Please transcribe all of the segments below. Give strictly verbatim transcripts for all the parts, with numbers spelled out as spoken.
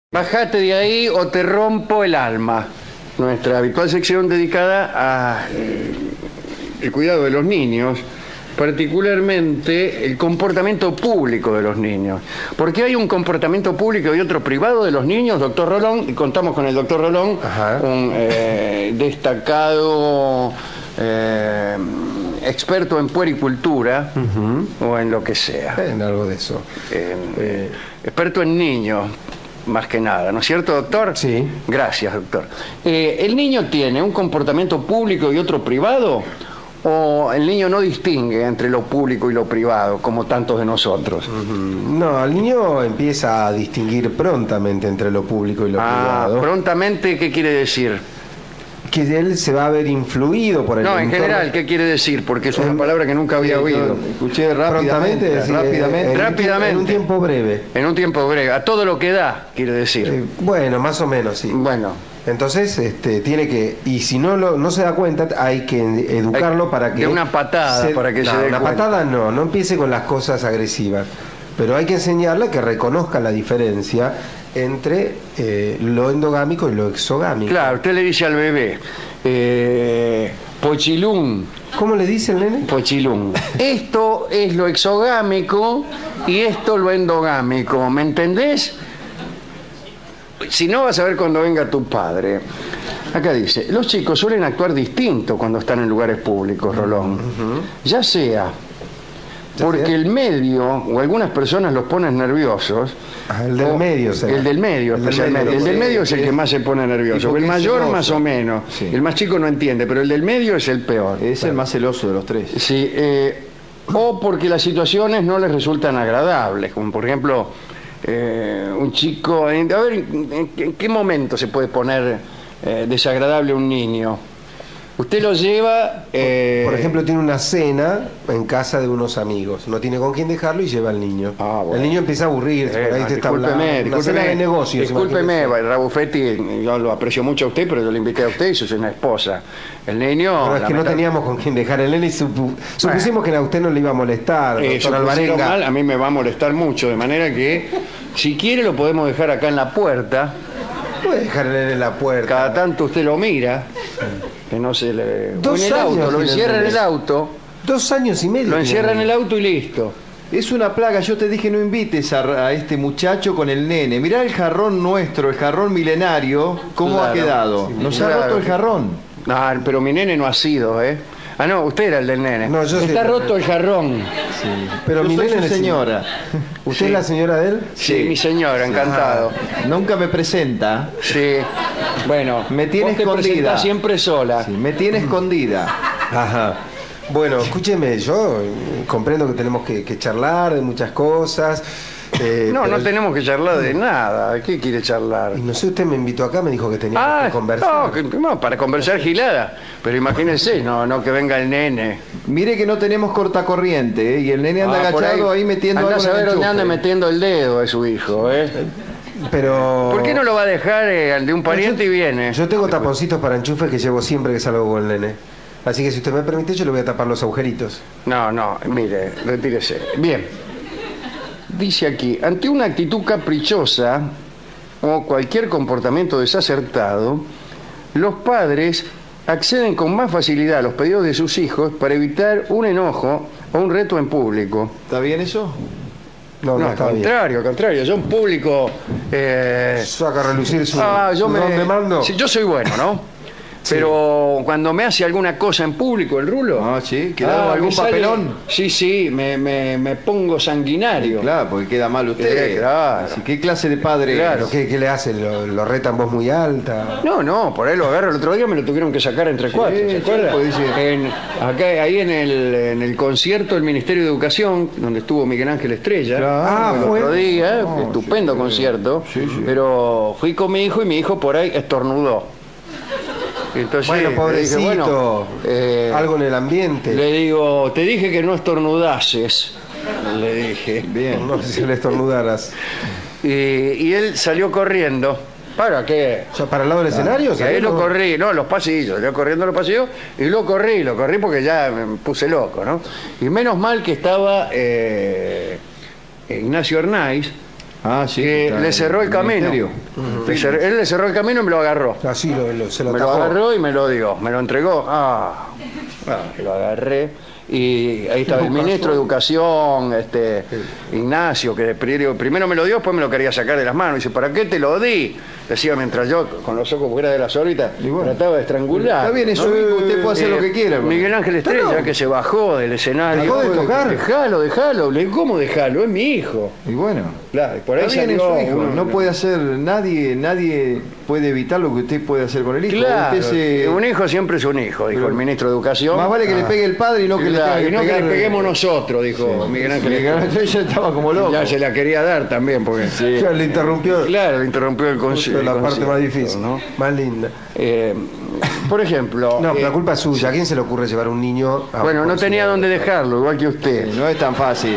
Bajate de ahí o te rompo el alma. Nuestra habitual sección dedicada a eh, el cuidado de los niños, particularmente el comportamiento público de los niños. Porque hay un comportamiento público y otro privado de los niños, doctor Rolón, y contamos con el doctor Rolón, Ajá. un eh, destacado eh, experto en puericultura, uh-huh. o en lo que sea. En algo de eso. Eh, eh, experto en niños. Más que nada, ¿no es cierto, doctor? Sí. Gracias, doctor. Eh, ¿El niño tiene un comportamiento público y otro privado? ¿O el niño no distingue entre lo público y lo privado, como tantos de nosotros? Uh-huh. No, el niño empieza a distinguir prontamente entre lo público y lo ah, privado. ¿Prontamente qué quiere decir? Que él se va a ver influido por el No, en entorno. general, ¿qué quiere decir? Porque es una eh, palabra que nunca había eh, oído. Escuché rápidamente, decir, rápidamente, en, rápidamente. En un tiempo breve. En un tiempo breve. A todo lo que da, quiere decir. Eh, bueno, más o menos, sí. Bueno. Entonces, este, tiene que, y si no lo, no se da cuenta, hay que educarlo hay, para que... De una patada, se, para que no, se dé una cuenta. patada no, no empiece con las cosas agresivas. Pero hay que enseñarle que reconozca la diferencia entre eh, lo endogámico y lo exogámico. Claro, usted le dice al bebé, eh, pochilún. ¿Cómo le dice el nene? Pochilún. Esto es lo exogámico y esto lo endogámico, ¿me entendés? Si no, vas a ver cuando venga tu padre. Acá dice, los chicos suelen actuar distinto cuando están en lugares públicos, Rolón. Uh-huh. Ya sea porque el medio o algunas personas los ponen nerviosos. Ah, el del medio, será. El del medio, el especialmente. Del medio, el del medio es el que más se pone nervioso. El mayor más o menos. Sí. El más chico no entiende, pero el del medio es el peor. Es el más celoso de los tres. Sí, eh, o porque las situaciones no les resultan agradables, como por ejemplo, eh, un chico... A ver, ¿en, en qué momento se puede poner eh, desagradable un niño? Usted lo lleva... Eh... Por ejemplo, tiene una cena en casa de unos amigos. No tiene con quién dejarlo y lleva al niño. Ah, bueno. El niño empieza a aburrirse. Eh, por ahí no, te está discúlpeme, hablando. discúlpeme, Una cena de negocios. discúlpeme, Rabufetti, yo lo aprecio mucho a usted, pero yo le invité a usted y soy una esposa. El niño... Pero es que no teníamos con quién dejar el nene y supu... supusimos bueno. que a usted no le iba a molestar. Eh, mal, a mí me va a molestar mucho, de manera que si quiere lo podemos dejar acá en la puerta. Puede dejar el nene en la puerta. Cada tanto usted lo mira. Que no se le... Dos en el años auto, lo encierra en el auto. Dos años y medio. Lo encierra en el auto y listo. Es una plaga, yo te dije no invites a, a este muchacho con el nene. Mirá el jarrón nuestro, el jarrón milenario, cómo claro, ha quedado. Sí, Nos claro. ha roto el jarrón. No, pero mi nene no ha sido, ¿eh? Ah, no, usted era el del nene. No, yo Está roto el jarrón. Sí. Pero yo mi soy nene su señora. ¿Usted sí. es la señora de él? Sí, sí. mi señora, encantado. Ah, nunca me presenta. Sí. Bueno, me tiene vos escondida. Te siempre sola. Sí, me tiene escondida. Ajá. Bueno, escúcheme, yo comprendo que tenemos que, que charlar de muchas cosas. Eh, no, no tenemos que charlar de nada. ¿De qué quiere charlar? Y no sé, usted me invitó acá, me dijo que teníamos ah, que conversar. No, que, no, para conversar gilada. Pero imagínense, no, no que venga el nene. Mire que no tenemos cortacorriente, ¿eh? Y el nene anda ah, agachado ahí, ahí metiendo anda algo a saber en el dónde anda metiendo el dedo de su hijo, ¿eh? Pero... ¿Por qué no lo va a dejar eh, de un pariente yo, y viene? Yo tengo taponcitos para enchufe que llevo siempre que salgo con el nene. Así que si usted me permite, yo le voy a tapar los agujeritos. No, no, mire, retírese. Bien. Dice aquí, ante una actitud caprichosa o cualquier comportamiento desacertado, los padres acceden con más facilidad a los pedidos de sus hijos para evitar un enojo o un reto en público. ¿Está bien eso? No, no, no está al contrario, al contrario. Yo en público... Eh... Saca a relucir su... Ah, yo me... ¿Dónde mando? Sí, yo soy bueno, ¿no? Sí. Pero cuando me hace alguna cosa en público el rulo, ah, sí, queda ah, algún papelón. Sale, sí, sí, me, me, me pongo sanguinario. Sí, claro, porque queda mal usted. Eh, claro. Así, ¿qué clase de padre? Claro, ¿qué, qué le hacen? ¿Lo, ¿Lo retan voz muy alta? No, no, por ahí lo agarro. El otro día me lo tuvieron que sacar entre cuatro, sí, ¿se acuerda? Pues dice... en, acá, ahí en el, en el concierto del Ministerio de Educación, donde estuvo Miguel Ángel Estrella, claro. ah, el fue... otro día, no, estupendo sí, concierto, sí, sí. Pero fui con mi hijo y mi hijo por ahí estornudó. Entonces, bueno, pobrecito, dije, bueno, eh, algo en el ambiente. Le digo, te dije que no estornudases. Le dije. Bien, no sé si le estornudaras. Y, y él salió corriendo. ¿Para qué? O sea, ¿para el lado del claro. escenario? Y ahí lo corrí, no, los pasillos. Yo corriendo los pasillos y lo corrí, lo corrí porque ya me puse loco, ¿no? Y menos mal que estaba eh, Ignacio Arnaiz, Ah, sí. que está le en cerró el camino. ministerio. Le cer- Él le cerró el camino y me lo agarró. Así lo, lo- se lo Me lo tapó. agarró y me lo dio, me lo entregó. Ah, ah, lo agarré. Y ahí estaba el ministro de Educación, este, Ignacio, que primero, primero me lo dio, después me lo quería sacar de las manos. Dice, ¿para qué te lo di? Decía mientras yo, con los ojos fuera de las órbitas, Y bueno. trataba de estrangular. Está bien, eso ¿no? mismo, usted puede hacer Eh, lo que quiera. porque- Miguel Ángel Estrella, que se bajó del escenario. ¿Dejó de tocar? Dejalo, dejalo. Le digo, ¿cómo dejalo? Es mi hijo. Y bueno, Claro, y por ahí está bien, es salió su hijo. uno- No puede hacer, nadie nadie puede evitar lo que usted puede hacer con el hijo. Claro, Usted se- un hijo siempre es un hijo, dijo Pero- el ministro de Educación. Más vale que le Ah. pegue el padre y no que Claro, le tenga y que no que pegar. le peguemos nosotros, dijo Miguel Ángel Miguel Estrella. Ángel ya estaba como loco. Ya se la quería dar también, porque... Ya le interrumpió Claro, le interrumpió el justo concierto. la parte más difícil, ¿no? más linda. Eh, por ejemplo... No, pero eh, la culpa es suya. ¿A quién se le ocurre llevar un niño a Bueno, un no tenía concierto? dónde dejarlo, igual que usted. No es tan fácil.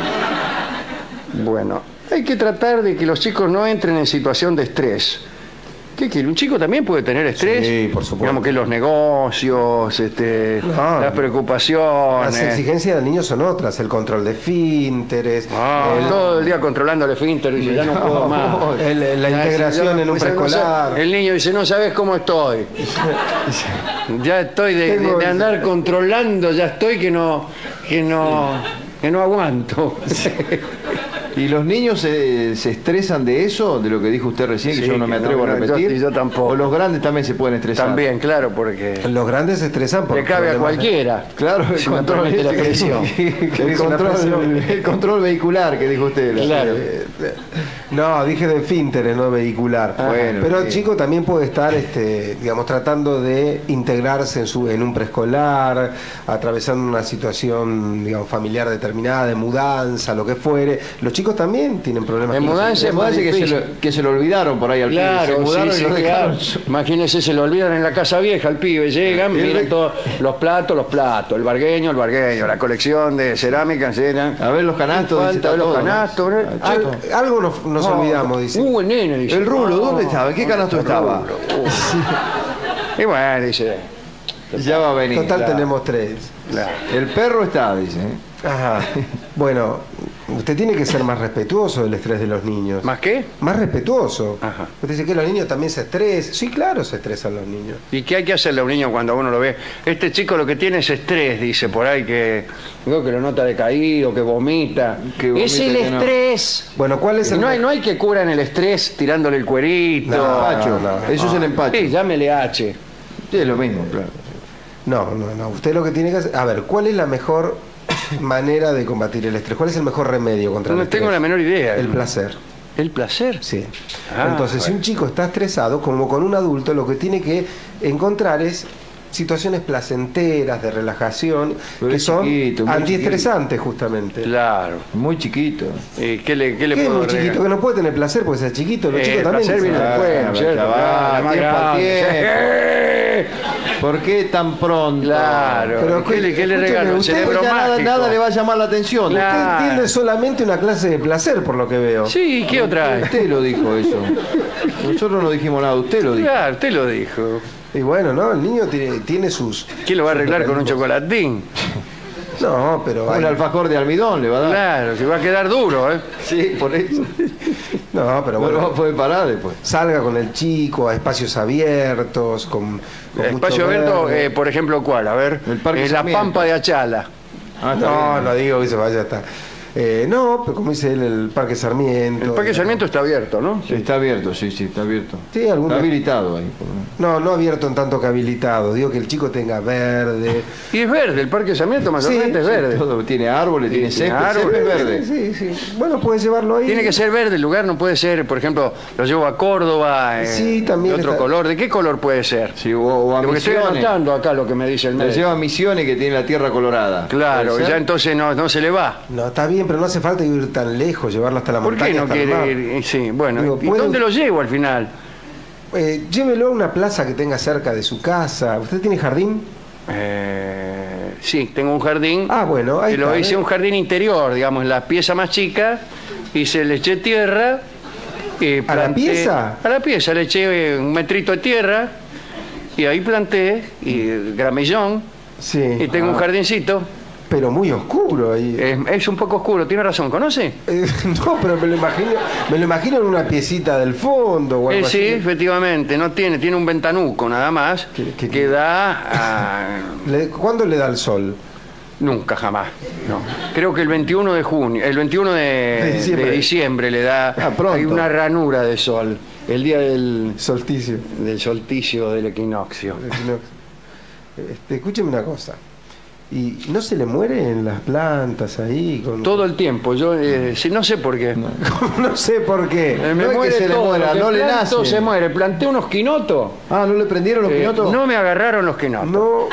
Bueno, hay que tratar de que los chicos no entren en situación de estrés. ¿Qué quiere? ¿Un chico también puede tener estrés? Sí, por supuesto. Digamos que los negocios, este, No, las preocupaciones... Las exigencias del niño son otras, el control de esfínteres, Ah, el- todo el día controlando el esfínter, dice, ya no puedo más. el- la Ya, integración ya no- en un ya no preescolar. sé- el niño dice, no sabes cómo estoy. Ya estoy de, Tengo- de- de andar controlando, ya estoy que no, que no, que no aguanto. ¿Y los niños se, se estresan de eso? De lo que dijo usted recién, que Sí, yo no me que atrevo no, a no, repetir. yo- yo tampoco. O los grandes también se pueden estresar. También, claro, porque Los grandes se estresan por le cabe a problemas- cualquiera. Claro, el Si me control, permite la ese que- expresión. el, Es una control presión. el control vehicular que dijo usted. Claro. Eh, No, dije de esfínteres, no vehicular. Ah, bueno, Pero el sí. chico también puede estar, este, digamos, tratando de integrarse en, su, en un preescolar, atravesando una situación, digamos, familiar determinada, de mudanza, lo que fuere. Los chicos también tienen problemas. En con los mudanza Se es me más hace que se, difícil. lo, que se lo olvidaron por ahí al pibe. Se Claro, mudaron sí, y sí, lo claro. dejaron. Imagínense, se lo olvidan en la casa vieja al pibe, llegan, El miran re- todos los platos, los platos, el bargueño, el bargueño, la colección de cerámica, etcétera. A ver los canastos. dice, Falta está los todo, ¿no? canastos, ¿no? Ah, Al- chico. algo nos, nos No, olvidamos, dice. Uh, el nene, dice. El rulo, No, ¿dónde estaba? ¿En qué canasto el estaba? rulo, uh. Y bueno, dice. Ya va a venir. Total, claro. tenemos tres. Claro. El perro está, dice. ¿eh? Ajá. Bueno, usted tiene que ser más respetuoso del estrés de los niños. ¿Más qué? Más respetuoso. Ajá. Usted dice que los niños también se estresan. Sí, claro, se estresan los niños. ¿Y qué hay que hacerle a un niño cuando uno lo ve? Este chico lo que tiene es estrés, dice por ahí, que digo que lo nota decaído, que vomita. Que vomita, es el que no. estrés. Bueno, ¿cuál es el No hay, no hay que curan el estrés tirándole el cuerito. No, Empacho. no, Eso es el empacho. Sí, llámele H. Sí, es lo mismo, claro. No, no, no. Usted lo que tiene que hacer... A ver, ¿cuál es la mejor manera de combatir el estrés? ¿Cuál es el mejor remedio contra el No estrés? tengo la menor idea. El placer. ¿El placer? Sí. Ah, Entonces, si bueno. un chico está estresado, como con un adulto, lo que tiene que encontrar es situaciones placenteras, de relajación, Pero que es son chiquito, muy antiestresantes, justamente. Claro. Muy chiquito. ¿Y qué le, qué le ¿Qué es puedo muy chiquito? regalar? Que no puede tener placer porque es chiquito. Los Eh, chicos el también... placer viene Ah, después, ya ¿cierto? va, Claro, más tiempo al grande. ¿Por qué tan pronto? Claro. Pero ¿Qué, le, qué le escúcheme, regalo? El usted cerebro Ya nada, mágico. nada le va a llamar la atención. Claro. Usted entiende solamente una clase de placer, por lo que veo. Sí, ¿qué otra hay? Usted lo dijo eso. Nosotros no dijimos nada, usted lo dijo. Claro, usted lo dijo. Y bueno, ¿no? El niño tiene, tiene sus... ¿Quién lo va a arreglar con un chocolatín? No, pero... Un hay- alfajor de almidón le va a dar. Claro, se va a quedar duro, ¿eh? Sí, por eso. No, pero No lo va a bueno... poder parar después. Salga con el chico a espacios abiertos, con... con Espacio mucho abierto, verde. eh, por ejemplo, ¿cuál? A ver, El Parque eh, la Sarmiento. Pampa de Achala. Ah, está No, bien. no digo que se vaya hasta... Eh, no, pero como dice él, el Parque Sarmiento... El Parque Sarmiento está abierto, ¿no? Sí, está abierto, sí, sí, está abierto. Sí, alguna- Está habilitado ahí. por lo menos. No, no abierto en tanto que habilitado. Digo que el chico tenga verde... Y es verde, el Parque Sarmiento mayormente es sí, verde. Todo, tiene árboles, tiene tiene césped, árboles. césped verde. Sí, sí. Bueno, puede llevarlo ahí. Tiene que ser verde, el lugar no puede ser, por ejemplo, lo llevo a Córdoba, eh, Sí, también de otro está- color. ¿De qué color puede ser? Sí, o, o a Porque estoy Misiones. anotando acá lo que me dice el Le médico. lleva a Misiones que tiene la tierra colorada. Claro, ¿Puede ya ser? entonces no, no se le va. No, está bien, pero no hace falta ir tan lejos, llevarlo hasta la ¿Por montaña. qué no hasta el mar. quiere ir? Sí, bueno, Digo, ¿y ¿puede- dónde lo llevo al final? Eh, llévelo a una plaza que tenga cerca de su casa. ¿Usted tiene jardín? Eh, sí, tengo un jardín. Ah, bueno, ahí que lo está, hice ¿eh? un jardín interior, digamos, la pieza más chica, hice, le eché tierra. Y ¿A la planté- pieza? A la pieza, le eché un metrito de tierra y ahí planté y gramillón Sí. y tengo un Ah. jardincito. pero muy oscuro ahí. Es, es un poco oscuro, tiene razón, ¿conoce? Eh, no, pero me lo imagino, me lo imagino en una piecita del fondo o algo Eh, así. sí, efectivamente, no tiene, tiene un ventanuco nada más ¿Qué- qué- que da a... Le- ¿Cuándo le da el sol? Nunca, jamás. No. Creo que el veintiuno de junio, el veintiuno de, De diciembre. de diciembre le da Ah, pronto. hay una ranura de sol, el día del, Solsticio. del solsticio del equinoccio. No. Este, escúcheme una cosa. ¿Y no se le mueren las plantas ahí? Con... Todo el tiempo, yo eh, sí, no sé por qué. No, no sé por qué. Eh, me No es que muere se le todo, muera, lo que no le planto nace. se muere. Planté unos quinotos. Ah, ¿no le prendieron los eh, quinotos? no me agarraron los quinotos. No,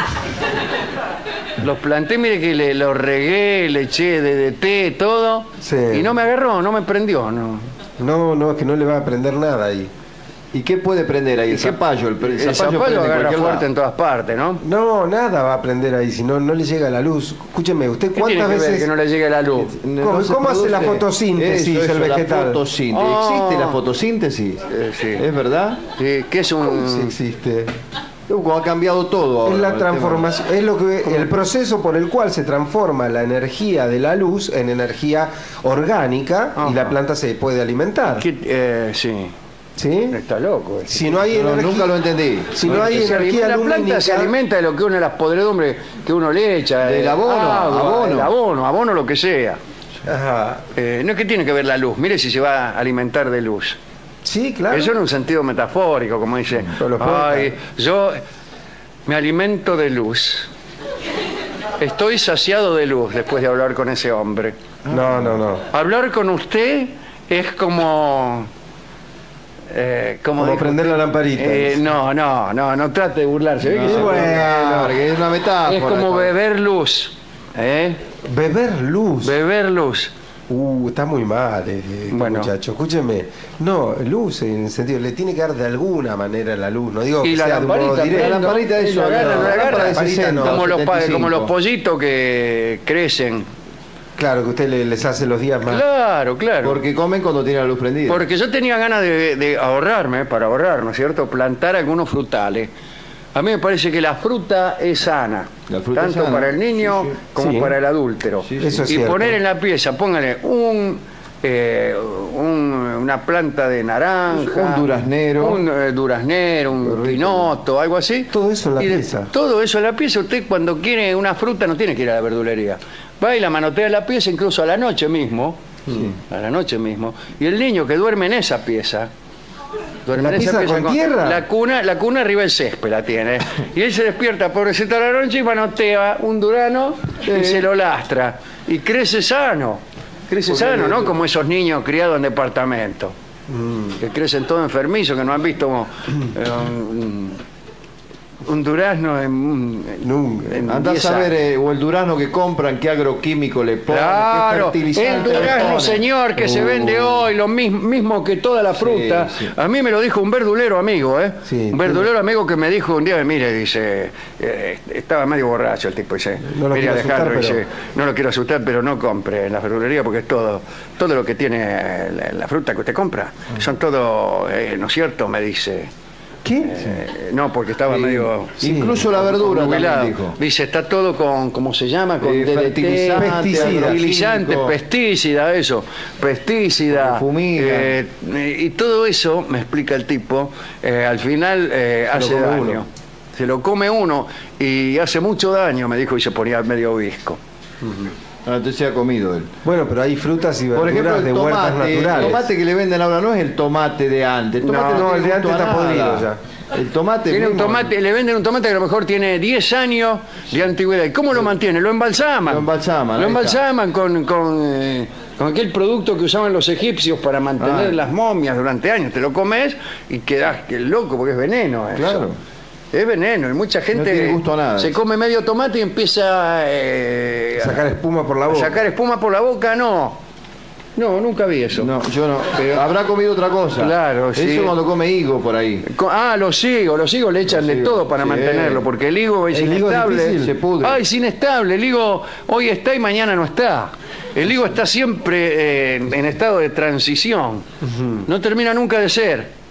Los planté, mire que le, los regué, le eché de, de té, todo. Sí. Y no me agarró, no me prendió. No. no, no, es que no le va a prender nada ahí. ¿Y qué puede prender ahí? El zapallo. El, el El zapallo, zapallo prende en agarra cualquier fuerte lado. en todas partes, ¿no? No, nada va a prender ahí, si no, no le llega la luz. Escúcheme, ¿usted ¿Qué tiene cuántas que ver veces... que no le llegue la luz? No ¿Cómo- se cómo hace la produce- fotosíntesis Eso, el eso, vegetal? La fotosíntesis. Oh. ¿Existe la fotosíntesis? Eh, sí. ¿Es verdad? Sí, ¿qué es ¿Cómo sí un...? existe? Uh, ha cambiado todo ahora. Es la el tema. transformación, es lo que el proceso por el cual se transforma la energía de la luz en energía orgánica y Ajá. la planta se puede alimentar. ¿Qué- eh, sí, ¿Sí? está loco. este. Si no hay No, energía, nunca lo entendí. si no hay Se energía alimenta- la planta lumínica, se alimenta de lo que uno de las podredumbres que uno le echa. Del eh, abono, agua, abono. del abono, abono, lo que sea. Ajá. Eh, no es que tiene que ver la luz, mire si se va a alimentar de luz. Sí, claro. Eso en un sentido metafórico, como dice, Pero los poetas. ay, yo me alimento de luz. Estoy saciado de luz después de hablar con ese hombre. No, no, no. Hablar con usted es como... eh, como Como dijo- prender la lamparita. Eh, no, no, no, no trate de burlarse. ¿Ve que No, se- bueno, porque es una metáfora. es como beber luz. ¿eh? Beber luz. Beber luz. Uh, está muy mal, eh, este Bueno. muchacho. Escúcheme. No, luz en el sentido, le tiene que dar de alguna manera la luz. No digo Y que la sea de un modo lamparita, directo. La lamparita Sí, es la agarra, no, la agarra. lámpara de Lamparita sesenta, no. Como los, pa- setenta y cinco. como los pollitos que crecen. Claro, que usted le- les hace los días más. Claro, claro. Porque comen cuando tiene la luz prendida. Porque yo tenía ganas de, de ahorrarme, para ahorrar, ¿no es cierto? Plantar algunos frutales. A mí me parece que la fruta es sana. La fruta tanto es sana. para el niño Sí, sí. como Sí. para el adúltero. Sí, sí. Eso es y cierto. poner en la pieza, póngale un, eh, un- una planta de naranja. Un duraznero. Un eh, duraznero, un quinoto, algo así. Todo eso en la Y de- pieza. Todo eso en la pieza. Usted cuando quiere una fruta no tiene que ir a la verdulería. Va y la manotea en la pieza incluso a la noche mismo. A la noche mismo. Y el niño que duerme en esa pieza... Duerme ¿La en esa pieza con tierra? La cuna, la cuna arriba del césped la tiene. Y él se despierta, pobrecito, a la noche y manotea un durano y se lo lastra. Y crece sano. Crece Porque sano, le- ¿no? Como esos niños criados en departamento. Mm. Que crecen todos enfermizos, que no han visto eh, un, un durazno en, en- Nunca. en Andá a diez saber, años. eh, o el durazno que compran, qué agroquímico le ponen, Claro, qué el fertilizante le durazno, ponen. señor, que se Uh. vende hoy, lo mismo, mismo que toda la fruta. Sí, sí. A mí me lo dijo un verdulero amigo, ¿eh? Sí, un verdulero amigo que me dijo un día, mire, dice, eh, estaba medio borracho el tipo, dice, No lo mire, quiero Alejandro, asustar, dice, pero- no lo quiero asustar, pero no compre en la verdulería porque es todo, todo lo que tiene la, la fruta que usted compra, son todo, eh, ¿no es cierto? Me dice. ¿Qué? Eh, no, porque estaba Sí. medio... Sí. Incluso la verdura nubilado. también dijo. Dice, está todo con, ¿cómo se llama? Con Eh, D D T, fertilizante, pesticida. fertilizante, agroquímico. pesticida, eso, pesticida, Fumiga. eh, y todo eso, me explica el tipo, eh, al final eh, lo hace come daño. uno. Se lo come uno y hace mucho daño, me dijo, y se ponía medio visco. Ah, entonces se ha comido él. Bueno, pero hay frutas y Por verduras ejemplo, el de huertas tomate, el naturales. tomate que le venden ahora no es el tomate de antes. El tomate No, no, tiene el de gusto antes a está nada. podrido ya. El tomate Tiene un mismo, tomate, le venden un tomate que a lo mejor tiene diez años de antigüedad. ¿Y cómo lo mantiene? Lo embalsaman. Lo embalsaman, Lo ahí embalsaman con, con, eh, con aquel producto que usaban los egipcios para mantener Ah. las momias durante años. Te lo comes y quedás que loco porque es veneno. Eso. Claro. Es veneno y mucha gente tiene gusto a nada. se come medio tomate y empieza eh, Sacar espuma por la a boca. sacar espuma por la boca. No, no, nunca vi eso. No, yo no. Habrá comido otra cosa. Claro, sí. Eso cuando come higo por ahí. Co- Ah, los higos, los higos le echan Los de higos, todo para sí. mantenerlo, porque el higo es El higo es inestable. difícil, se pudre. Ah, es inestable, el higo hoy está y mañana no está. El higo está siempre eh, en estado de transición. No termina nunca de ser.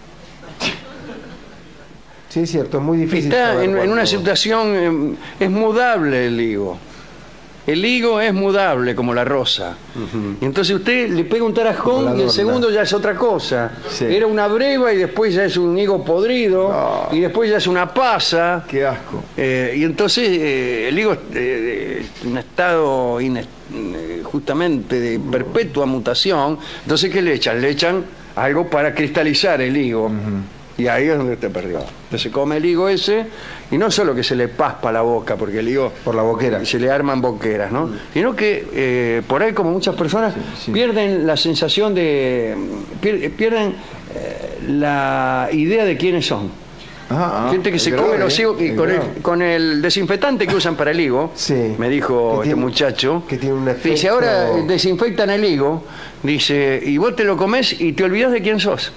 Sí, es cierto, es muy difícil. Está saber en, en cuándo- una situación, eh, es mudable el higo. El higo es mudable como la rosa. Uh-huh. Y entonces usted le pega un tarascón y el segundo ya es otra cosa. Sí. Era una breva y después ya es un higo podrido no. y después ya es una pasa. Qué asco. Eh, y entonces eh, el higo es eh, un estado ines- justamente de perpetua mutación. Entonces, ¿qué le echan? Le echan algo para cristalizar el higo. Uh-huh. Y ahí es donde te perdió. Entonces se come el higo ese, y no solo que se le paspa la boca, porque el higo por la boquera se le arman boqueras, ¿no? Mm. Sino que eh, por ahí, como muchas personas, sí, sí. pierden la sensación de... pierden eh, la idea de quiénes son. Ah, gente que se come los higos y con el, con el desinfectante que usan para el higo, sí. me dijo este tiene, muchacho, que tiene un efecto... dice, ahora desinfectan el higo, dice, y vos te lo comés y te olvidás de quién sos.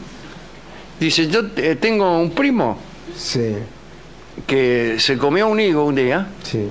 Dice, yo eh, tengo un primo sí. que se comió un higo un día sí.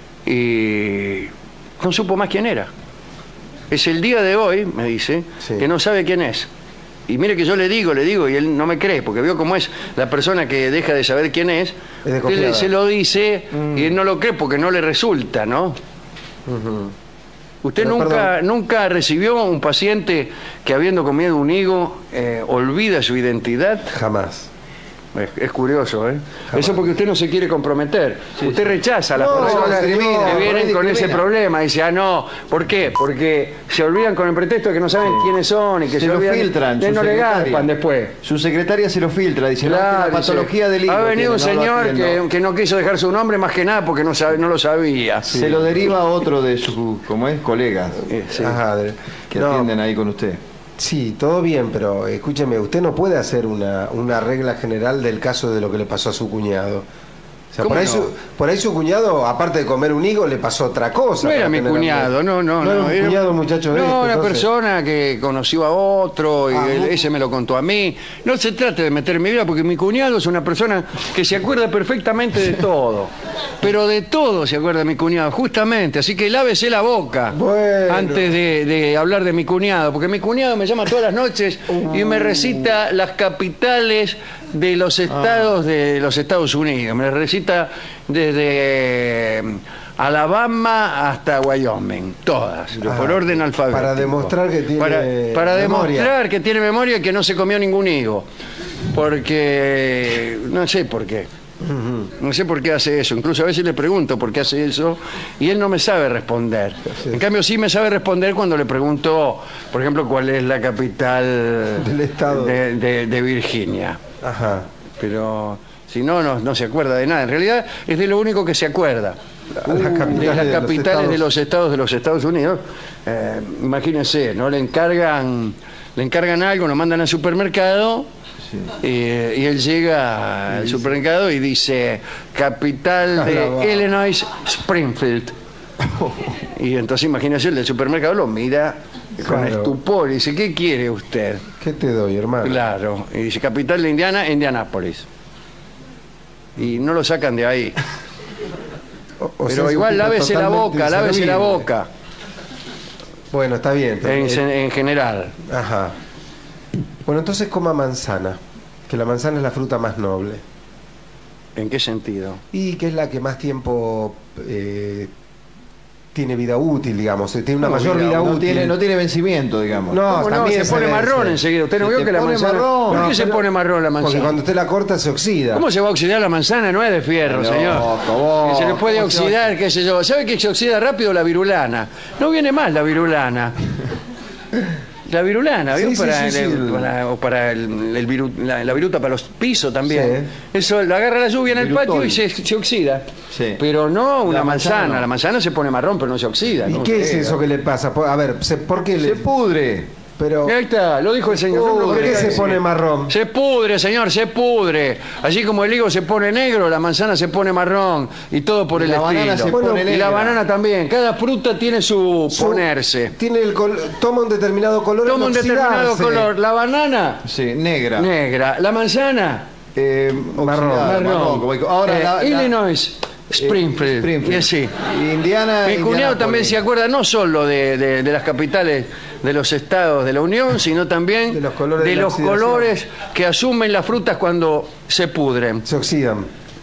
y no supo más quién era. Es el día de hoy, me dice, sí. que no sabe quién es. Y mire que yo le digo, le digo, y él no me cree, porque veo cómo es la persona que deja de saber quién es. es él se lo dice mm. y él no lo cree porque no le resulta, ¿no? Uh-huh. ¿Usted Pero, nunca, nunca recibió un paciente que habiendo comido un higo eh, olvida su identidad? Jamás. Es, es curioso, ¿eh? Jamás. Eso porque usted no se quiere comprometer. Sí, usted sí. rechaza a las no, personas que vienen con ese problema. Dice, ah, no. ¿Por qué? Porque se olvidan con el pretexto de que no saben sí. quiénes son y que se, se lo olvidan filtran. De no le garpan después. Su secretaria se lo filtra. Dice, claro, no, la patología dice, del higo. Ha venido un tiene, señor no que, que no quiso dejar su nombre más que nada porque no, sabe, no lo sabía. Sí. Se lo deriva a otro de sus, como es, colegas eh, sí. Ajá, de, que no. atienden ahí con usted. Sí, todo bien, pero escúcheme, usted no puede hacer una, una regla general del caso de lo que le pasó a su cuñado. O sea, por ahí, no? su, por ahí su cuñado, aparte de comer un higo, le pasó otra cosa. No era mi cuñado, no, no, no. No era un era cuñado, muchacho. No, este, una entonces... persona que conoció a otro y ah, él, ese me lo contó a mí. No se trate de meter en mi vida porque mi cuñado es una persona que se acuerda perfectamente de todo. Pero de todo se acuerda mi cuñado, justamente. Así que lávese la boca bueno. antes de, de hablar de mi cuñado. Porque mi cuñado me llama todas las noches uh. y me recita las capitales de los estados ah. de los Estados Unidos. Me recita desde Alabama hasta Wyoming, todas, ah, por orden alfabético. Para demostrar que tiene para, para memoria. demostrar que tiene memoria y que no se comió ningún higo. Porque no sé por qué. Uh-huh. No sé por qué hace eso. Incluso a veces le pregunto por qué hace eso y él no me sabe responder. Sí. En cambio sí me sabe responder cuando le pregunto, por ejemplo, cuál es la capital del estado de, de, de Virginia. Ajá. Pero si no, no, no se acuerda de nada. En realidad es de lo único que se acuerda. Uh, las capitales, de las de capitales los de los estados de los Estados Unidos. Eh, imagínense, ¿no? Le encargan, le encargan algo, lo mandan al supermercado. Sí. Eh, y él llega al supermercado y dice capital de Illinois, Springfield. Y entonces imagínese, el del supermercado lo mira con claro. estupor y dice, ¿qué quiere usted? ¿Qué te doy, hermano? Claro, y dice capital de Indiana, Indianápolis. Y no lo sacan de ahí. O, o Pero sea, igual lávese la boca, lávese la boca. Bueno, está bien. En, es... en general. Ajá. Bueno, entonces coma manzana, que la manzana es la fruta más noble. ¿En qué sentido? Y que es la que más tiempo eh, tiene vida útil, digamos, tiene una no, mayor vida, vida no útil. Tiene, no tiene vencimiento, digamos. No, también no, se pone se marrón se... enseguida. ¿Usted no se vio que la manzana... Marrón. ¿Por qué no, se pone marrón la manzana? Porque cuando usted la corta se oxida. ¿Cómo se va a oxidar la manzana? No es de fierro, no, señor. ¿Cómo? Que se le puede oxidar, qué sé yo. ¿Sabe que se oxida rápido la virulana? No viene más la virulana. La virulana, ¿vio? Sí, para, sí, sí, el, sí. para, o para el, el viru, la, la viruta para los pisos también. Sí. Eso lo agarra la lluvia en el patio y se, se oxida. Sí. Pero no una la manzana. manzana. No. La manzana se pone marrón, pero no se oxida. ¿Y no qué es eso que le pasa? A ver, ¿por qué le... Se pudre. Pero... Ahí está, lo dijo el señor. Uh, ¿Por qué se decir? pone marrón? Se pudre, señor, se pudre. Así como el higo se pone negro, la manzana se pone marrón. Y todo por y el la estilo. Se bueno, pone y negra. la banana también. Cada fruta tiene su, su ponerse. Tiene el col toma un determinado color. Toma un determinado color. La banana. Sí, negra. Negra. La manzana. Eh, marrón. Marrón. marrón. Como, ahora eh, la, Illinois. Springfield, eh, Springfield. Y así. Indiana. Mi cuñado también se acuerda no solo de, de, de las capitales de los estados de la Unión, sino también de los colores, de de los colores que asumen las frutas cuando se pudren. Se oxidan.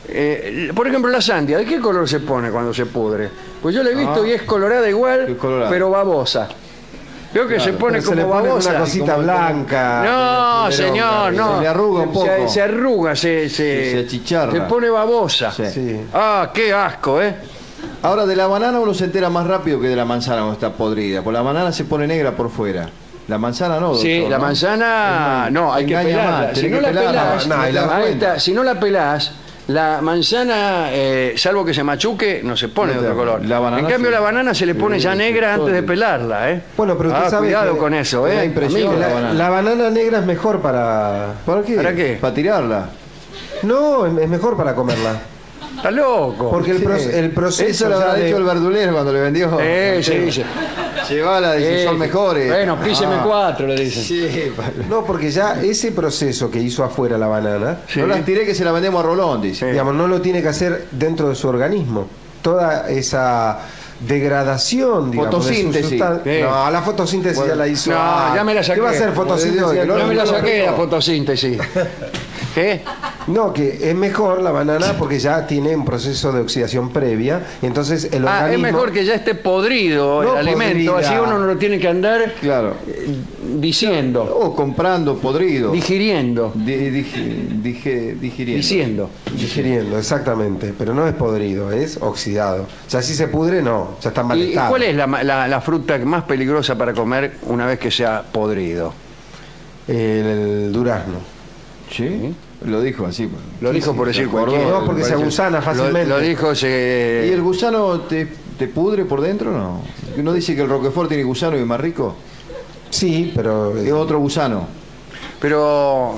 Eh, por ejemplo, la sandia, ¿de qué color se pone cuando se pudre? Pues yo la he visto Ah, y es colorada igual, es colorada. pero babosa. Veo que Claro, se pone Pero se como le pone babosa. una cosita como- blanca. No, medio señor, fullerón, no. Se le arruga un Se, poco. se arruga, se, se, Sí, se achicharra. se pone babosa. Sí. Sí. Ah, qué asco, ¿eh? Ahora, de la banana uno se entera más rápido que de la manzana cuando está podrida. Porque la banana se pone negra por fuera. La manzana no, Sí, doctor, la ¿no? manzana, Es- no, hay que engaña pelarla. más, Si tenés no que la pelarla, pelás, no, y la ahí cuenta. está, si no la pelás, la manzana, eh, salvo que se machuque, no se pone No de te- otro color. la banana En cambio, sí. la banana se le pone Sí, ya sí, negra antes de todo. pelarla, ¿eh? Bueno, pero usted Ah, sabe cuidado que con eso, da ¿eh? impresión Amigo. La, la banana. la banana negra es mejor para... ¿Para qué? ¿Para qué? Para tirarla. No, es es mejor para comerla. Está loco. Porque el, pro- Sí. el proceso... Eso lo ya habrá de- dicho el verdulero cuando le vendió. Eh, sí, sí. Llevala, dice, Eh, son mejores. Bueno, píseme Ah. cuatro, le dicen. Sí, No, porque ya ese proceso que hizo afuera la banana, Sí. no las tiré que se la vendemos a Rolón, dice. Sí. digamos, no lo tiene que hacer dentro de su organismo. Toda esa degradación, digamos, de su Fotosíntesis. sustan- Sí. No, la fotosíntesis Bueno, ya la hizo. No, ah, ya me la saqué. ¿Qué va a hacer Como fotosíntesis? le digo, que no- Ya me la no, saqué, no. la fotosíntesis. ¿Qué? No, que es mejor la banana porque ya tiene un proceso de oxidación previa, y entonces el Ah, es organismo... mejor que ya esté podrido No el alimento, podrida. así uno no lo tiene que andar Claro. eh, diciendo, O comprando podrido. digiriendo, Di- digi- dije- digiriendo. diciendo. digiriendo, exactamente, pero no es podrido, es oxidado. Ya si se pudre, no, ya está en mal ¿Y, y estado. cuál es la, ma- la- la fruta más peligrosa para comer una vez que se ha podrido? El, el durazno. ¿Sí? Lo dijo así. Lo dijo por decir acordó, cualquiera. No, porque me se parece. agusana Lo, fácilmente. lo dijo se... ¿Y el gusano te, te pudre por dentro o no? ¿No dice que el Roquefort tiene gusano y es más rico? Sí, pero... Es otro gusano. Pero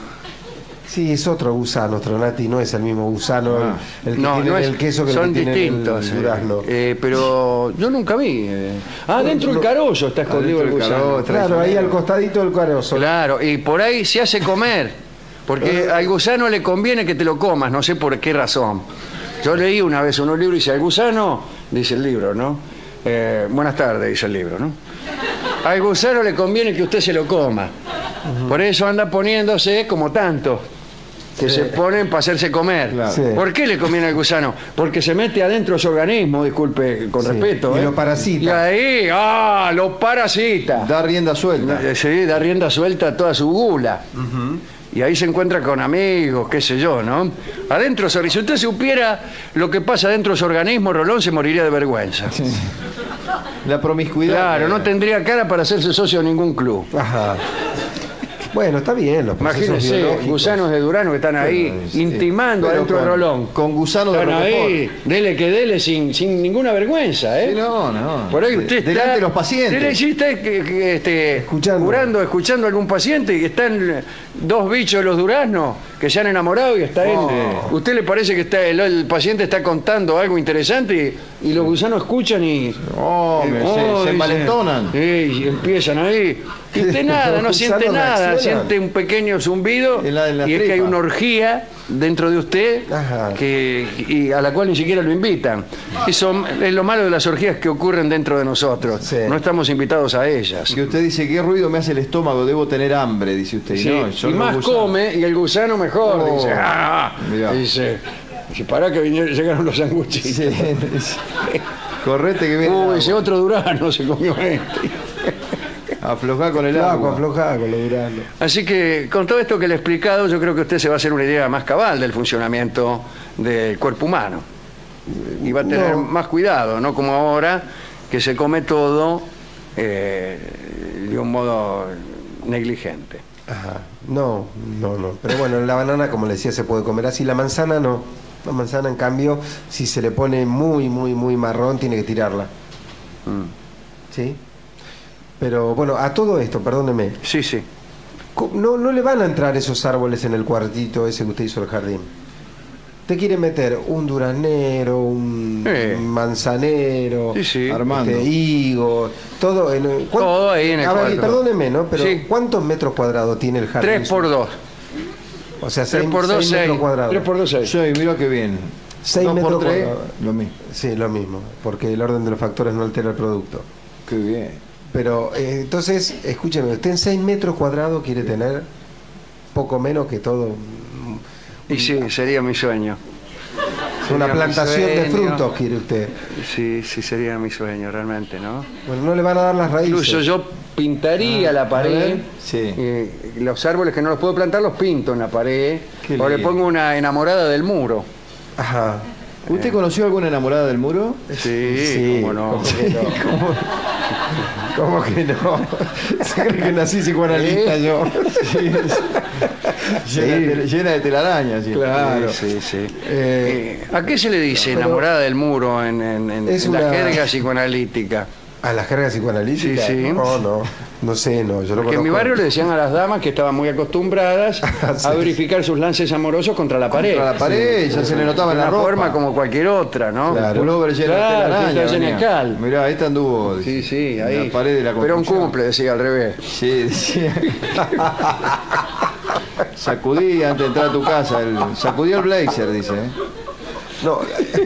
Sí, es otro gusano, Tronati, no es el mismo gusano Ah. el, el que no, tiene no en es, el queso que el son que tiene en distintos. el durazno. eh, pero yo nunca vi. eh. Ah, dentro del carollo está escondido el Adentro del gusano. carollo. Claro, ahí al costadito del carozo. Claro, y por ahí se hace comer, porque al gusano le conviene que te lo comas, no sé por qué razón. Yo leí una vez unos libros y dice, al gusano, dice el libro, ¿no? Eh, buenas tardes, dice el libro, ¿no? Al gusano le conviene que usted se lo coma. Por eso anda poniéndose como tanto, que se ponen para hacerse comer. Claro. Sí. ¿Por qué le conviene al gusano? Porque se mete adentro de su organismo, disculpe, con Sí, respeto. y ¿eh? lo parasita. Y ahí, ah, lo parasita. Da rienda suelta. Eh, Sí, da rienda suelta a toda su gula. Y ahí se encuentra con amigos, qué sé yo, ¿no? Adentro, si usted supiera lo que pasa dentro de su organismo, Rolón se moriría de vergüenza. La promiscuidad. Claro, no tendría cara para hacerse socio de ningún club. Ajá. Bueno, está bien, los procesos Imagínense, biológicos. gusanos de Durano que están ahí Sí, intimando pero adentro de con- Rolón. Con gusano de Están Roquefort. ahí, dele que dele sin, sin ninguna vergüenza, ¿eh? Sí, no, no. Por ahí usted Delante está... de los pacientes. Usted sí está que- que, este, Escuchando. curando, escuchando a algún paciente y están dos bichos de los duraznos que se han enamorado y está él. Oh. ¿Usted le parece que está el, el paciente está contando algo interesante y, y los gusanos escuchan y... Oh, me- se- Oh, se, dice, envalentonan. sí, y empiezan ahí. Y usted nada, no Los siente gusanos nada, reaccionan. siente un pequeño zumbido En la- en la y es que hay tripa. una orgía dentro de usted Ajá. que, y a la cual ni siquiera lo invitan. Eso es lo malo de las orgías que ocurren dentro de nosotros. Sí. No estamos invitados a ellas. Que usted dice, ¿qué ruido me hace el estómago? Debo tener hambre, dice usted. Y Sí, no, y son los más gusanos. come y el gusano mejor. Oh, dice, ah, mirá. dice, dice, pará que vinieron, llegaron los sanguchitos. Sí, dice, correte que viene. Uh, el ese agua. otro durano se comió este. Aflojá con el Flaco, agua. aflojá con lo durazno. Así que con todo esto que le he explicado, yo creo que usted se va a hacer una idea más cabal del funcionamiento del cuerpo humano. Y va a tener No. más cuidado, no como ahora, que se come todo eh, de un modo negligente. Ajá. No, no, no. Pero bueno, la banana, como le decía, se puede comer así. La manzana no. La manzana, en cambio, si se le pone muy, muy, muy marrón, tiene que tirarla. Mm. ¿Sí? Pero bueno, a todo esto, perdóneme. Sí, sí. co- No, no le van a entrar esos árboles en el cuartito ese que usted hizo el jardín. Te quiere meter un duraznero, un Eh. manzanero, Sí, sí. Armando. este, higo, todo en el, ¿cuán- Todo ahí en el A ver, cuarto. perdóneme, ¿no? Pero Sí. ¿cuántos metros cuadrados tiene el jardín? Tres por dos. O sea, Tres seis, por dos, seis seis. metros cuadrados. Tres por dos, seis. Sí, mira qué bien. Seis Dos por metros tres, cuadrados. lo mismo. Sí, lo mismo, porque el orden de los factores no altera el producto. Qué bien. Pero eh, entonces, escúcheme, usted en seis metros cuadrados quiere tener poco menos que todo. Y sí, sería mi sueño. Una mi plantación de sueño. frutos, quiere usted. Sí, sí, sería mi sueño realmente, ¿no? Bueno, no le van a dar las raíces. Incluso yo pintaría la pared. Sí. eh, los árboles que no los puedo plantar los pinto en la pared. Qué O le lindo. pongo una enamorada del muro. Ajá. ¿Usted conoció alguna enamorada del muro? Sí, cómo no. ¿Cómo que no? ¿Cómo que no? Se cree que nací psicoanalista ¿Eh? yo. Llena, de, llena de telarañas. Sí. Claro. Sí, sí. Eh, Eh, ¿A qué se le dice pero- enamorada del muro en, en- en- Es en la una- jerga psicoanalítica? ¿A las cargas psicoanalíticas? Sí, sí. No, no. No sé, no. Yo lo Porque en mi conozco. barrio le decían a las damas que estaban muy acostumbradas Sí. a verificar sus lances amorosos contra la pared. Contra la pared, ya se le notaba en de la una ropa. forma como cualquier otra, ¿no? Claro. Pullover lleno Claro, de telaraña. que está llena de venía. cal. Mirá, esta anduvo. Sí, sí, en ahí. la pared de la Pero un construcción. cumple, decía al revés. Sí, decía. Sacudí antes de entrar a tu casa. El, sacudí el blazer, dice. ¿eh? No.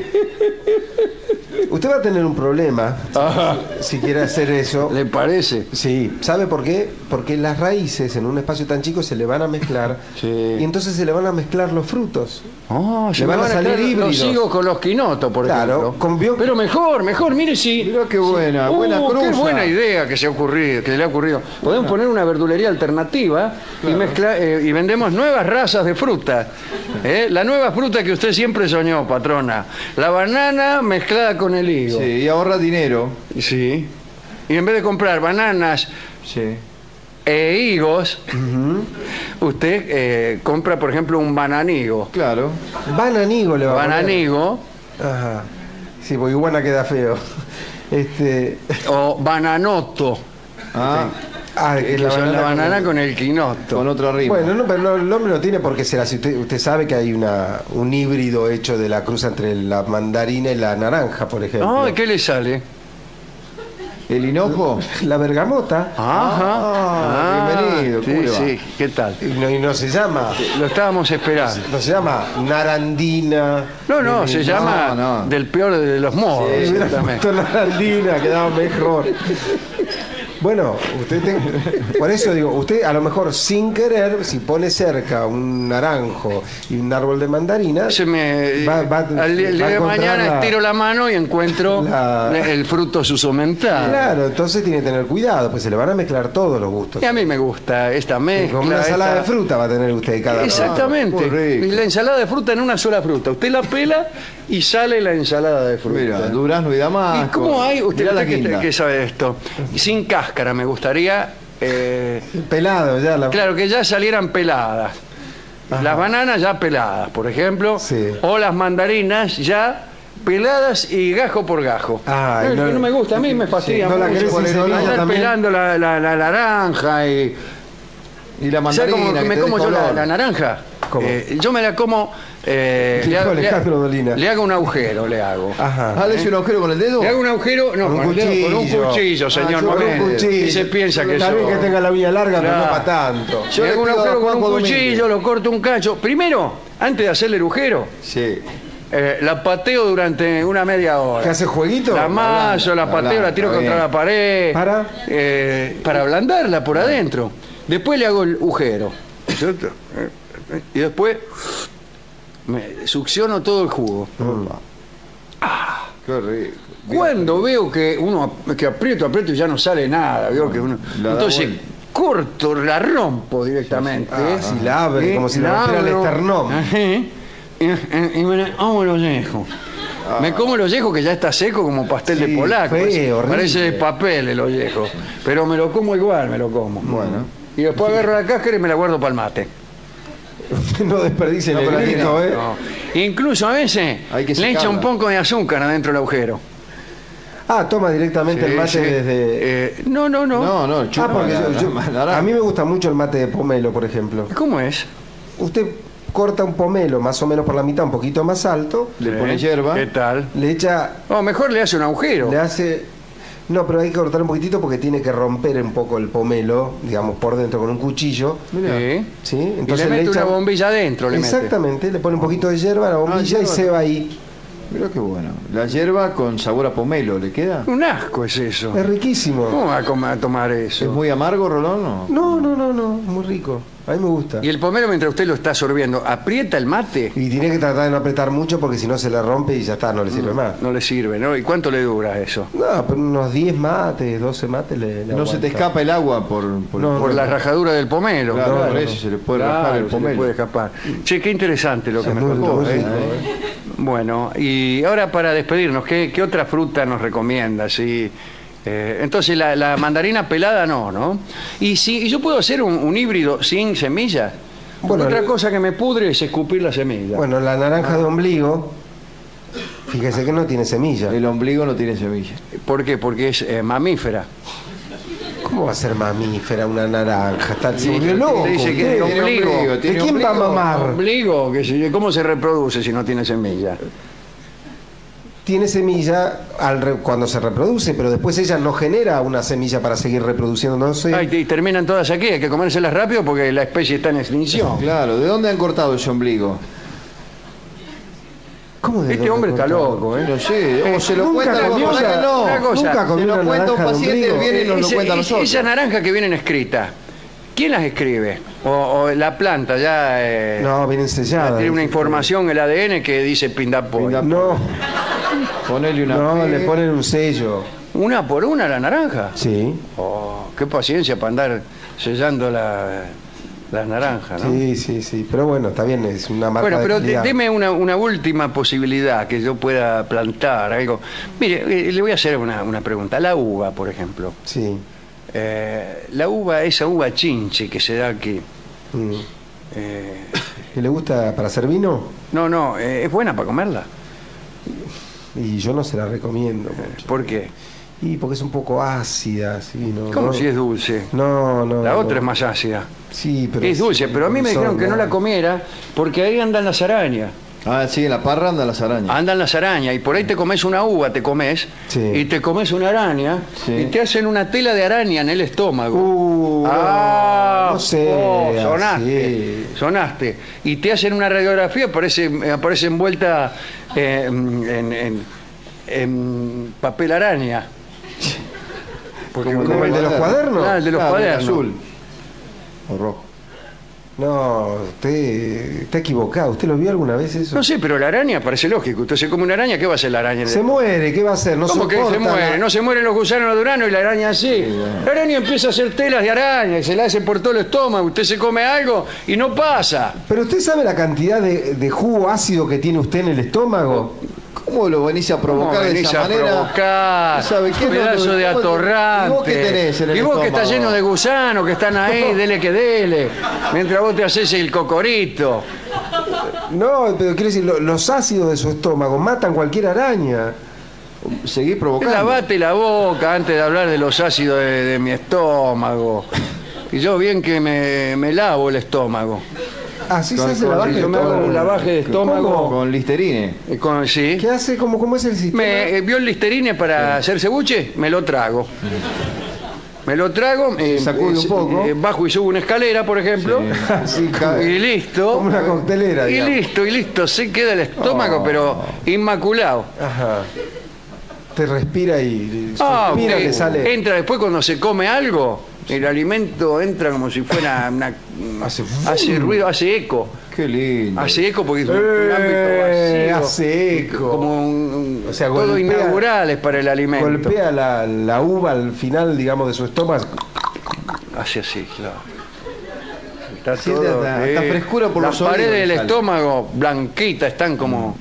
Usted va a tener un problema si quiere hacer eso. ¿Le parece? Sí, ¿sabe por qué? Porque las raíces en un espacio tan chico se le van a mezclar Sí. y entonces se le van a mezclar los frutos. Oh, se Le me van a salir quedar híbridos. Los sigo con los quinotos, por Claro, ejemplo. con bio- Pero mejor, mejor, mire si... Mirá qué buena, Uh, buena qué cruza. buena idea que se ha ocurrido, que le ha ocurrido. Podemos poner una verdulería alternativa y mezcla, eh, y vendemos nuevas razas de fruta. ¿Eh? La nueva fruta que usted siempre soñó, patrona. La banana mezclada con el higo. Sí, y ahorra dinero. Sí. Y en vez de comprar bananas Sí. e higos, Ujú. usted eh, compra, por ejemplo, un bananigo. Claro. Bananigo le va a poner. Bananigo Ajá. Sí, porque iguana queda feo. Este. o bananoto. Ah, Ah, Que es son la banana con- con el quinoto. con otra rima. Bueno, no, pero no, el nombre no tiene por qué ser así. Usted, usted sabe que hay una, un híbrido hecho de la cruza entre la mandarina y la naranja, por ejemplo. Ah, ¿qué le sale? ¿El hinojo? La bergamota. Ajá. Ah, bienvenido, Sí, ¿cómo le va? sí, ¿qué tal? Y no, y no se llama. Lo estábamos esperando. No se llama narandina. No, no, se llama no. del peor de los modos. Eh, hubiera exactamente. puesto narandina, quedaba mejor. Bueno, usted ten- por eso digo, usted a lo mejor sin querer, si pone cerca un naranjo y un árbol de mandarina, Se me, Va- va- al día, el día va a de encontrar mañana la- estiro la mano y encuentro La- el fruto susomentado. claro, entonces tiene que tener cuidado, pues se le van a mezclar todos los gustos. Y a mí me gusta esta mezcla. Como una ensalada esta- de fruta va a tener usted cada Exactamente. Ah, muy rico. Y la ensalada de fruta en una sola fruta. Usted la pela y sale la ensalada de fruta. Mira, durazno y damasco. ¿Y cómo hay? Usted, Mirá la usted que, guinda. que sabe de esto. Sin cáscara me gustaría. eh, pelado ya la claro, que ya salieran peladas. Las bananas ya peladas, por ejemplo. Sí. O las mandarinas ya peladas y gajo por gajo. Ay, no, no- es que no me gusta, a mí me fastidia no la mucho. querés sin Andar semilla también. pelando la, la- la naranja y... Y la ¿Sabe mandarina. cómo que me te como dé yo la, color. la naranja? ¿Cómo? Eh, yo me la como... eh, Sí, le, hago- con le- Alejandro Dolina. le hago un agujero, le hago. Ajá. Ah, ¿le hace un agujero con el dedo? Le hago un agujero, no, Con un con, el dedo, con un cuchillo. cuchillo, señor. Ah, yo no con un me- cuchillo. y se piensa que Está eso... bien que tenga la uña larga, pero no Claro. para tanto. Yo le le hago un pido a agujero con un Juanjo cuchillo, Domínguez. lo corto un cacho. Primero, antes de hacerle el agujero, Sí. eh, la pateo durante una media hora. ¿Qué hace jueguito? La amaso, la la pateo, blanda, la tiro está contra bien. la pared. ¿Para? Eh, para ablandarla por adentro. Después le hago el agujero. ¿Cierto? Eh, eh, Y después me succiono todo el jugo. Qué rico. Cuando veo que uno que aprieto, aprieto y ya no sale nada, veo que uno. La da Entonces vuelta. corto, la rompo directamente. Ah, ¿eh? si la abre, ¿Eh? como si le La rompiera el abro. esternón. Ajá. Y, y- y me la como los yejos. Me como los yejos que ya está seco como pastel Sí, de polaco. feo, Parece- horrible. Parece de papel el ollejo. Pero me lo como igual, me lo como. Bueno. Y después agarro la cáscara y me la guardo para el mate. No desperdicien No, el pero grito, mira, ¿eh? No. Incluso a veces Hay que le echa secarla. un poco de azúcar adentro del agujero. Ah, toma directamente el Sí, mate sí. desde... Eh, no, no, no. No, no, Ah, chupa porque la- yo- la yo- naranja. a mí me gusta mucho el mate de pomelo, por ejemplo. ¿Cómo es? Usted corta un pomelo más o menos por la mitad, un poquito más alto, Le ¿Eh? pone hierba. ¿Qué tal? le echa, O mejor le hace un agujero. le hace... No, pero hay que cortar un poquitito porque tiene que romper un poco el pomelo, digamos, por dentro con un cuchillo. Sí. ¿Sí? Y Entonces le mete echa- una bombilla adentro. Le mete. Exactamente, le pone un poquito de hierba a la bombilla y hierba. se va ahí. Mirá qué bueno. La hierba con sabor a pomelo, ¿le queda? Un asco es eso. Es riquísimo. ¿Cómo va a, comer- a tomar eso? ¿Es muy amargo, Rolón? o? No, no, no, no, muy rico. A mí me gusta. Y el pomelo, mientras usted lo está sorbiendo, ¿aprieta el mate? Y tiene que tratar de no apretar mucho porque si no se le rompe y ya está, no le sirve más. No le sirve, ¿no? ¿Y cuánto le dura eso? No, pero unos diez mates, doce mates le, le No se te escapa el agua por, por, No, Por no, la no. rajadura del pomelo. Claro, No, por no, eso no. se le puede Claro, rajar el se le pomelo. puede escapar. Che, qué interesante lo que Es me muy contó. rico, ¿eh? ¿eh? Bueno, y ahora para despedirnos, ¿qué, qué otra fruta nos recomienda? Sí. Eh, entonces la, la mandarina pelada no, ¿no? Y si y yo puedo hacer un, un híbrido sin semillas. Bueno, Otra el- cosa que me pudre es escupir la semilla. Bueno, la naranja de ombligo, fíjese que no tiene semilla. El ombligo no tiene semilla. ¿Por qué? Porque es eh, mamífera. ¿Cómo va a ser mamífera una naranja? Está, se Sí, volvió te loco. dice que usted. el ombligo. ¿De ¿Tiene quién va a ombligo? mamar? Ombligo, qué sé yo, ¿cómo se reproduce si no tiene semilla? Tiene semilla al re- cuando se reproduce, pero después ella no genera una semilla para seguir reproduciéndose. Ay, y terminan todas aquí, hay que comérselas rápido porque la especie está en extinción. Claro, ¿de dónde han cortado ese ombligo? ¿Cómo de Este dónde hombre está cortar? loco, ¿eh? No sé, o se lo nunca cuenta comió algo, una- no. una cosa, Nunca Se comió lo una cuenta un naranja de paciente, ombligo. viene y nos lo Ese- cuenta a ese- nosotros. Esas naranjas que vienen escritas, ¿quién las escribe? O, o la planta ya eh, No, vienen selladas. tiene una información, el A D N que dice Pindapoy. Pindapoy. No, Ponele una no, P. le ponen un sello. ¿Una por una la naranja? Sí, Oh, qué paciencia para andar sellando la- las naranjas, ¿no? sí, sí, sí. Pero bueno, está bien, es una marca Bueno, de pero de- calidad. deme una, una última posibilidad que yo pueda plantar, algo. Mire, eh, le voy a hacer una, una pregunta. La uva, por ejemplo. Sí. Eh, la uva, esa uva chinche que se da aquí. Mm. eh, ¿Y le gusta para hacer vino? no, no, eh, ¿es buena para comerla? Y yo no se la recomiendo mucho. ¿Por qué? Y porque es un poco ácida, sí, no. ¿Cómo no, si es dulce? No, no. La no. otra es más ácida. Sí, pero. Es dulce, pero a mí me dijeron que no la comiera porque ahí andan las arañas. Ah, sí, en la parra andan las arañas. Andan las arañas y por ahí te comes una uva, te comes, Sí. y te comes una araña Sí. y te hacen una tela de araña en el estómago. Uh, ah, no sé. oh, sonaste, así. sonaste. Y te hacen una radiografía, aparece, aparece envuelta eh, en, en- en papel araña. Porque Como el ¿Como el de los cuadernos? Ah, el de los Ah, cuadernos. azul. O rojo. No, usted está equivocado. ¿Usted lo vio alguna vez eso? No sé, pero la araña parece lógico. Usted se come una araña, ¿qué va a hacer la araña? Se muere, ¿qué va a hacer? No ¿Cómo que se soporta muere? la- No se mueren los gusanos de Urano y la araña así. La araña empieza a hacer telas de araña y se la hace por todo el estómago. Usted se come algo y no pasa. Pero usted sabe la cantidad de, de jugo ácido que tiene usted en el estómago. ¿Cómo lo venís a ¿Cómo provocar de venís esa a manera? provocar? ¿Sabe qué? Pedazo No, de no, atorrante. ¿y vos qué tenés en el Y vos que estómago? está lleno de gusanos que están ahí, dele que dele. Mientras vos te haces el cocorito. No, pero quiero decir, lo- los ácidos de su estómago matan cualquier araña. Seguís provocando. Lavate la boca antes de hablar de los ácidos de, de mi estómago. Y yo bien que me, me lavo el estómago. Así se Con- hace con- la Yo baja de me hago estómago. un lavaje de estómago. Con Listerine. eh, con- sí. ¿Qué hace? ¿Cómo, cómo es el sistema? Me eh, vio el Listerine para hacer cebuche, me lo trago. Me lo trago, eh, sacude un eh, poco. eh, bajo y subo una escalera, por ejemplo, Sí, ca- y listo. Como una coctelera, Y digamos. listo, y listo, se queda el estómago, Oh. pero inmaculado. Ajá. Te respira y Ah, suspira, ok. le sale. Entra después cuando se come algo, el alimento entra como si fuera una... Hace- hace ruido, hace eco. Qué lindo. Hace eco porque es un, un Eh, ámbito vacío. hace eco. Como un, un- O sea, todo golpea- innaturales para el alimento. Golpea la, la uva al final, digamos, de su estómago. Hace así, claro. Está Sí, todo, hasta- sí. hasta frescura por Las los oídos paredes del le sale. estómago blanquitas están como...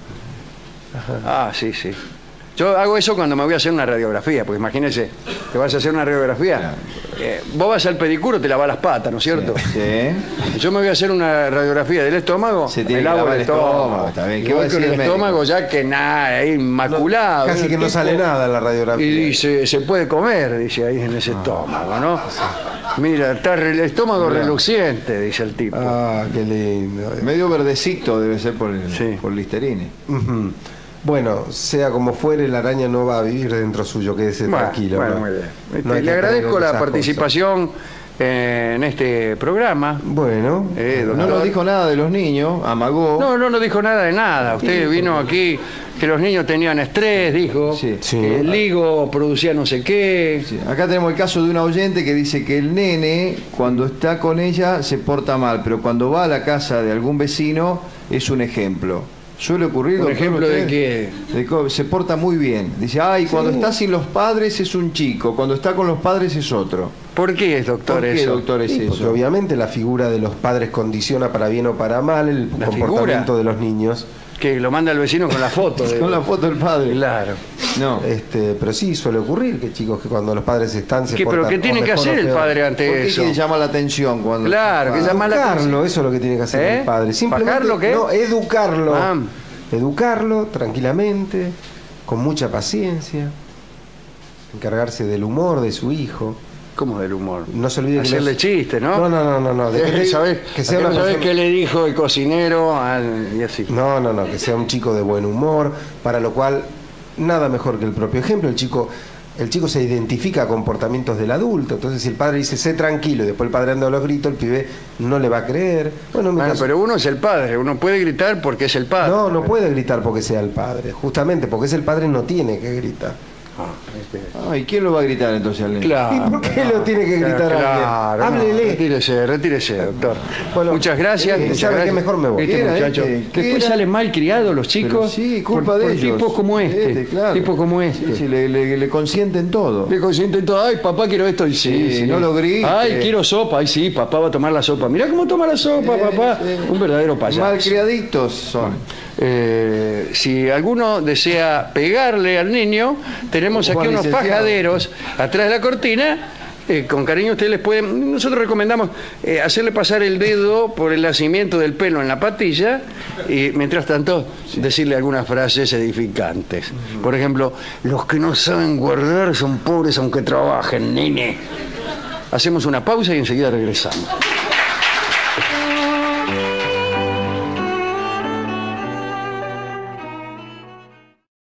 Ah, sí, sí. Yo hago eso cuando me voy a hacer una radiografía, porque imagínese, te vas a hacer una radiografía. eh, vos vas al pedicuro, te lavas las patas, ¿no es cierto? Sí. Yo me voy a hacer una radiografía del estómago, Se tiene me que lavo lavar el el estómago, estómago. está bien. Y ¿Qué va voy a con decir el el médico? estómago ya que nada, ahí inmaculado. Casi El que no tipo- sale nada en la radiografía. Y dice, se puede comer, dice ahí en ese estómago, ¿no? Mira, está re- el estómago reluciente, dice el tipo. Ah, qué lindo. Medio verdecito debe ser por el, Sí. por Listerine. Ujú. Bueno, sea como fuere, la araña no va a vivir dentro suyo, quédese Bueno, tranquilo. bueno, ¿no? muy bien. No hay Le que agradezco creer la esas participación eh, en este programa. Bueno, Eh, No doctor. nos dijo nada de los niños, amagó. No, no nos dijo nada de nada. Usted vino aquí que los niños tenían estrés, dijo. Sí. Sí. Que el ligo producía no sé qué. Sí, acá tenemos el caso de una oyente que dice que el nene, cuando está con ella, se porta mal, pero cuando va a la casa de algún vecino, es un ejemplo. Suele ocurrir. ¿Un doctor, ejemplo de usted? qué? De co- se porta muy bien. Dice, ay, cuando está sin los padres es un chico, cuando está con los padres es otro. ¿Por qué, doctor, ¿Por qué, eso? doctor, es Sí, porque eso? obviamente la figura de los padres condiciona para bien o para mal el ¿La comportamiento figura? de los niños. Que lo manda el vecino con la foto. de- Con la foto del padre. Claro. No. Este, pero sí suele ocurrir que chicos que cuando los padres están se ¿Qué, pero portan qué tiene o que mejor o hacer el peor. padre ¿Por ante qué eso? que llama la atención cuando... Claro, que llama la atención. Educarlo, eso es lo que tiene que hacer ¿Eh? el padre. Simplemente ¿Bajarlo qué? no, educarlo. Ah. Educarlo tranquilamente, con mucha paciencia, encargarse del humor de su hijo. ¿Cómo del humor? No se olvide que Hacerle los- chiste, ¿no? No, no, no, no, no. de que- ¿Sabés, que sea una ¿sabés persona- qué le dijo el cocinero? al- y así. No, no, no, que sea un chico de buen humor, para lo cual nada mejor que el propio ejemplo. El chico, el chico se identifica a comportamientos del adulto, entonces si el padre dice sé tranquilo y después el padre anda a los gritos, el pibe no le va a creer. Bueno, Bueno, mientras- pero uno es el padre, uno puede gritar porque es el padre. no, no puede gritar porque sea el padre, justamente porque es el padre no tiene que gritar. Ah, este- Ay, ¿quién lo va a gritar entonces al nene? Claro. ¿Y por qué lo tiene que gritar Claro, alguien? no, Háblele. retírese, retírese, doctor. Bueno, muchas gracias. eh, muchas ¿sabe qué? gracias. Mejor me voy. Este ¿Qué era muchacho. este? ¿Qué Después era? salen mal criados los Pero chicos. sí, culpa por, de por ellos. tipos como este. Este, claro. Tipos como este. Sí, sí, le, le- le consienten todo. Le consienten todo. Ay, papá, quiero esto. Y sí, Sí, no lo grite. Ay, quiero sopa. Ay, sí, papá va a tomar la sopa. Mirá cómo toma la sopa, Sí, papá. sí. Un verdadero payaso. Malcriaditos son. Eh, si alguno desea pegarle al niño, tenemos aquí Juan unos licenciado. pajaderos atrás de la cortina. Eh, con cariño ustedes les pueden... Nosotros recomendamos eh, hacerle pasar el dedo por el nacimiento del pelo en la patilla y mientras tanto decirle algunas frases edificantes. Por ejemplo, los que no saben guardar son pobres aunque trabajen, nene. Hacemos una pausa y enseguida regresamos.